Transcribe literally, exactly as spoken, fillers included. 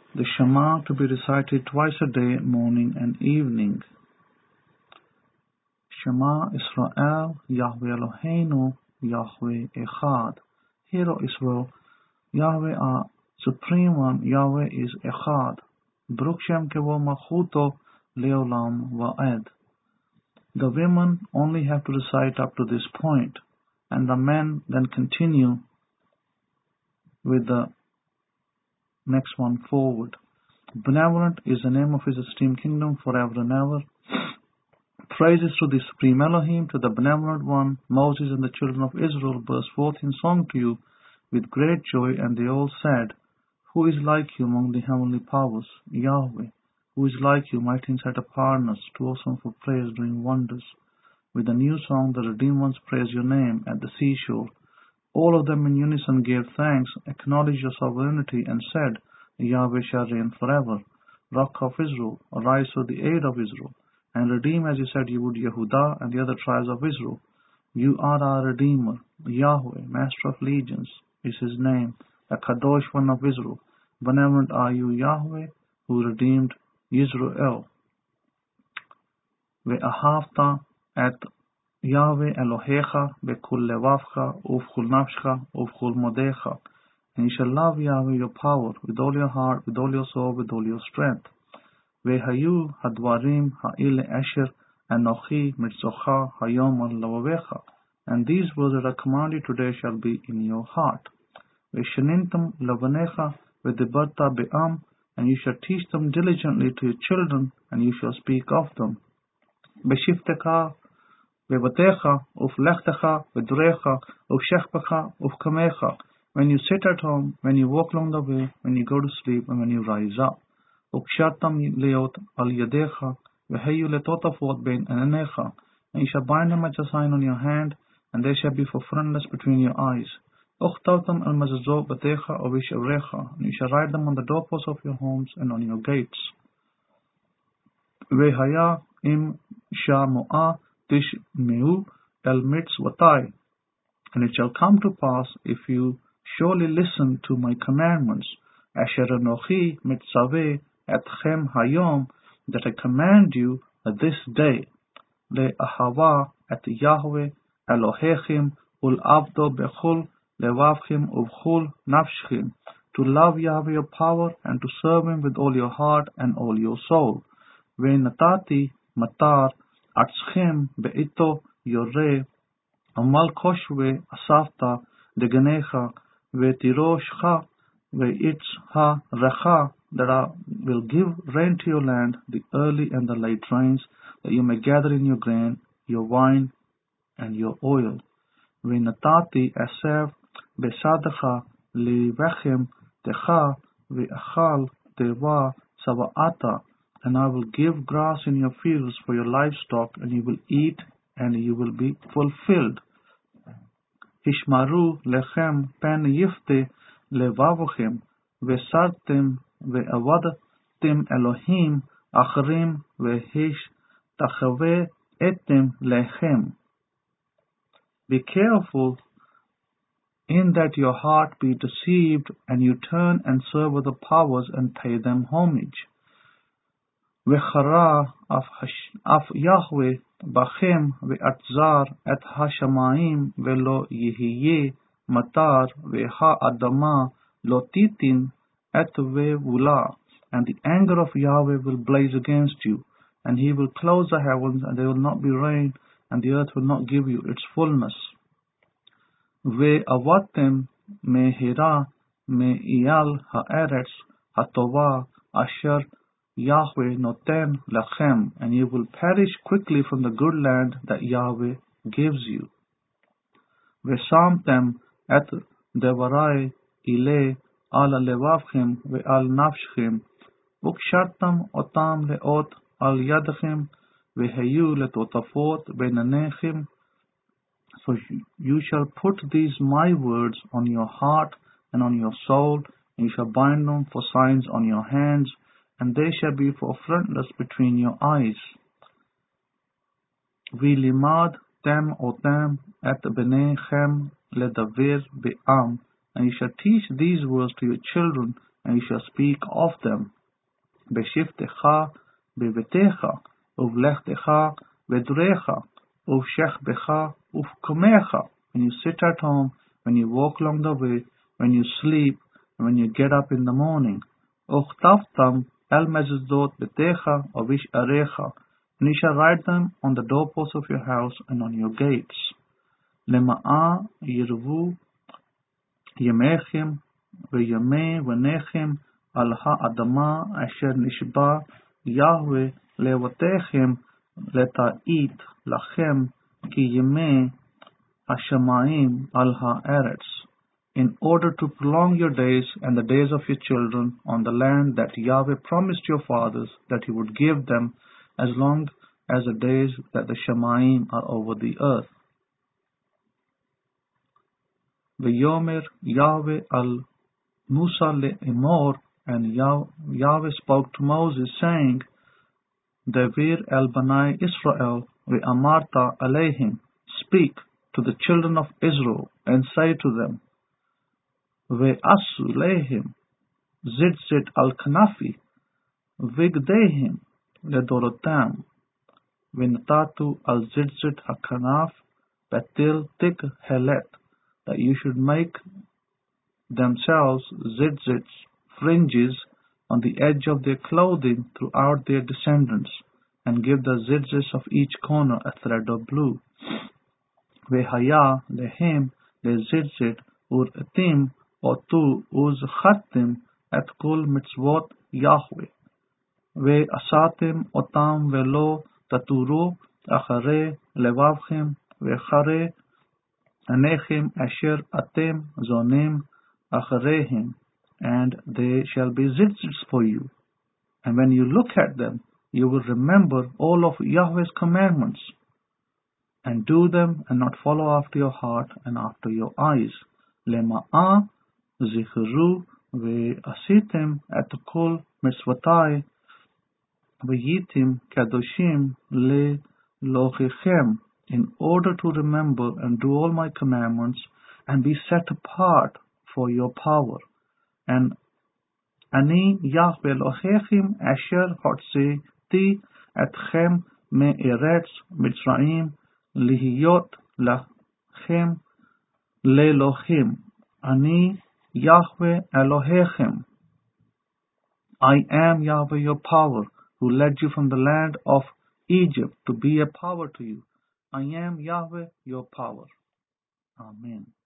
The Shema to be recited twice a day, morning and evening. Shema Israel, Yahweh Eloheinu, Yahweh Echad. Hear, O Israel, Yahweh our Supreme One, Yahweh is Echad. Baruch Shem Kevo Malchuto Leolam Va'ed. The women only have to recite up to this point, and the men then continue with the next one forward. Benevolent is the name of His esteemed kingdom forever and ever. Praises to the Supreme Elohim, to the Benevolent One. Moses and the children of Israel burst forth in song to you with great joy, and they all said, Who is like you among the heavenly powers? Yahweh. Who is like you, mighty in sight of hardness, too awesome for praise, doing wonders. With a new song, the redeemed ones praise your name at the seashore. All of them in unison gave thanks, acknowledged your sovereignty, and said, Yahweh shall reign forever. Rock of Israel, arise to the aid of Israel, and redeem as you said you would Yehudah and the other tribes of Israel. You are our Redeemer. Yahweh, Master of Legions, is His name, the Kadosh One of Israel. Benevolent are you, Yahweh, who redeemed Israel. Ve'ahavta et Yahweh Elohecha be'kul levavcha uv'chul nafshcha uv'chul modecha. And you shall love Yahweh your power, with all your heart, with all your soul, with all your strength. Ve'hayu hadvarim ha'ile asher anochi mitzocha hayom al lavavecha. And these words that I command you today shall be in your heart. Ve'shanintam lavanecha ve'debarta be'am. And you shall teach them diligently to your children, and you shall speak of them. Beshiftecha ve'vatecha uflechtecha ve'durecha ufshechpecha ufkamecha. When you sit at home, when you walk along the way, when you go to sleep, and when you rise up. Ukshatam leot al yadecha ve'heyu letotafot bein enecha. And you shall bind them as a sign on your hand, and they shall be for frontlets between your eyes. Uchtavtam al mazazot batecha ovishavrecha. And you shall write them on the doorposts of your homes and on your gates. Vehaya im shamoa tishmeu el mitzvatai. And it shall come to pass, if you surely listen to my commandments, asher anochi mitzaveh etchem hayom, that I command you this day, le'ahava et Yahweh Elohechim ul avdo bechul levavchim uvchul nafshchim, to love Yahweh your power and to serve Him with all your heart and all your soul. Ve'natati matar atzchem be'ito yoreh amal koshve asafta deganecha ve'tiroshcha ve'itz ha recha, that I will give rain to your land, the early and the late rains, that you may gather in your grain, your wine, and your oil. Ve'natati asev besadecha livechem techa ve'achal teva savaata. And I will give grass in your fields for your livestock, and you will eat, and you will be fulfilled. Hishmaru lechem pen yifte levavochem vesartem ve'avadtem Elohim achrim vehish tachave etem lechem. Be careful in that your heart be deceived, and you turn and serve other powers and pay them homage. V'chara af Yahweh bachem ve'atzar et hashamayim ve'lo yihiye matar ve'ha adama lo titin et ve'vula. And the anger of Yahweh will blaze against you, and He will close the heavens, and there will not be rain, and the earth will not give you its fullness. Ve'avatem mehira me'iyal ha'eretz hatova asher Yahweh noten lachem, and you will perish quickly from the good land that Yahweh gives you. Vesamtem et devarai ile al levavchem ve'al nafshchem, ukshartam otam leot al yadchem ve'heyu letotafot beinanechem. So you shall put these my words on your heart and on your soul, and you shall bind them for signs on your hands, and they shall be for frontlets between your eyes. Vilimad tem otam et benechem ledavir be'am, and you shall teach these words to your children, and you shall speak of them. Beshivtecha bevetecha, uvlechtecha vedurecha, uvshechbecha uvkomecha. When you sit at home, when you walk along the way, when you sleep, and when you get up in the morning. Uchtaftam el mezuzot betecha ovish arecha, and you shall write them on the doorposts of your house and on your gates. Lema'a yirvu yemechem v'yemei v'nechem al ha'adama asher nishba Yahweh levotechem leta'it lachem ki yemei hashamayim al ha'eretz, in order to prolong your days and the days of your children on the land that Yahweh promised your fathers that He would give them, as long as the days that the Shamayim are over the earth. V'yomer Yahweh al Musa le'emor, and Yahweh spoke to Moses, saying, Devir el Banai Israel ve'amarta aleihim, speak to the children of Israel and say to them, Ve'asu lehim zitzit al kanafi vigdehim ledorotam v'natatu al zitzit hakanaf betil tik helet, that you should make themselves zitzits, fringes, on the edge of their clothing throughout their descendants, and give the zitzits of each corner a thread of blue. Ve'haya lehem lezitzit ur etim otu uz chattim et kol mitzvot Yahweh. Ve'asatim otam velo taturu achare levavchem ve'achare anechem asher atem zonim acharehem, and they shall be zitzits for you. And when you look at them, you will remember all of Yahweh's commandments, and do them, and not follow after your heart and after your eyes. Lema'ah zichru ve'asitim et kol mitzvotai ve'yitim kadoshim le'lochichem, in order to remember and do all my commandments and be set apart for your power. And Ani Yahweh Elohechem asher hotzeti etchem me'eretz Mitzrayim lihiyot lachem le'elohim. Ani Yahweh Elohechem. I am Yahweh your power, who led you from the land of Egypt to be a power to you. I am Yahweh your power. Amen.